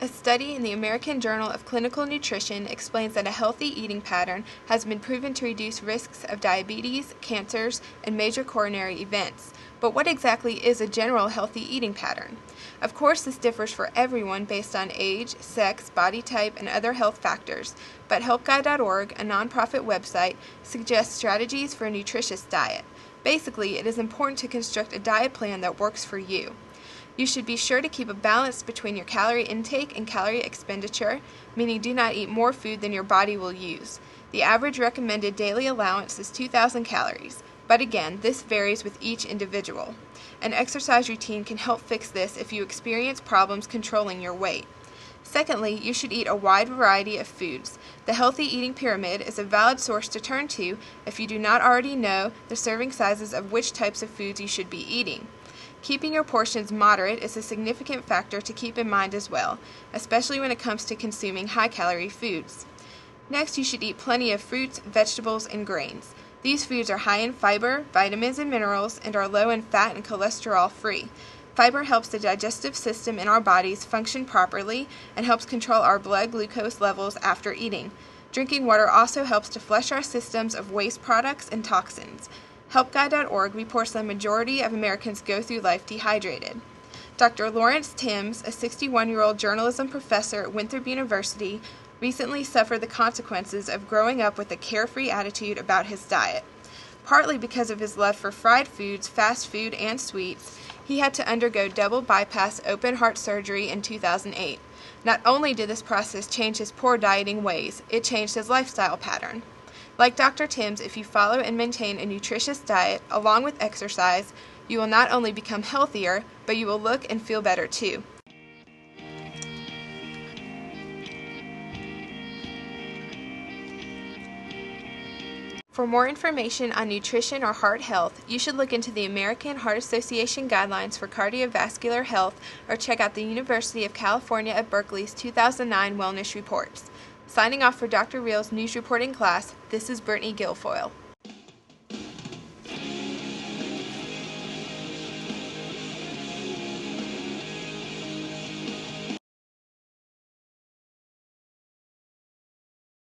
A study in the American Journal of Clinical Nutrition explains that a healthy eating pattern has been proven to reduce risks of diabetes, cancers, and major coronary events. But what exactly is a general healthy eating pattern? Of course, this differs for everyone based on age, sex, body type, and other health factors, but HelpGuide.org, a nonprofit website, suggests strategies for a nutritious diet. Basically, it is important to construct a diet plan that works for you. You should be sure to keep a balance between your calorie intake and calorie expenditure, meaning do not eat more food than your body will use. The average recommended daily allowance is 2,000 calories, but again, this varies with each individual. An exercise routine can help fix this if you experience problems controlling your weight. Secondly, you should eat a wide variety of foods. The Healthy Eating Pyramid is a valid source to turn to if you do not already know the serving sizes of which types of foods you should be eating. Keeping your portions moderate is a significant factor to keep in mind as well, especially when it comes to consuming high-calorie foods. Next, you should eat plenty of fruits, vegetables, and grains. These foods are high in fiber, vitamins, and minerals, and are low in fat and cholesterol-free. Fiber helps the digestive system in our bodies function properly and helps control our blood glucose levels after eating. Drinking water also helps to flush our systems of waste products and toxins. HelpGuide.org reports the majority of Americans go through life dehydrated. Dr. Lawrence Timms, a 61-year-old journalism professor at Winthrop University, recently suffered the consequences of growing up with a carefree attitude about his diet. Partly because of his love for fried foods, fast food, and sweets, he had to undergo double bypass open heart surgery in 2008. Not only did this process change his poor dieting ways, it changed his lifestyle pattern. Like Dr. Timms, if you follow and maintain a nutritious diet along with exercise, you will not only become healthier, but you will look and feel better too. For more information on nutrition or heart health, you should look into the American Heart Association Guidelines for Cardiovascular Health or check out the University of California at Berkeley's 2009 Wellness Reports. Signing off for Dr. Real's news reporting class, this is Brittany Guilfoyle.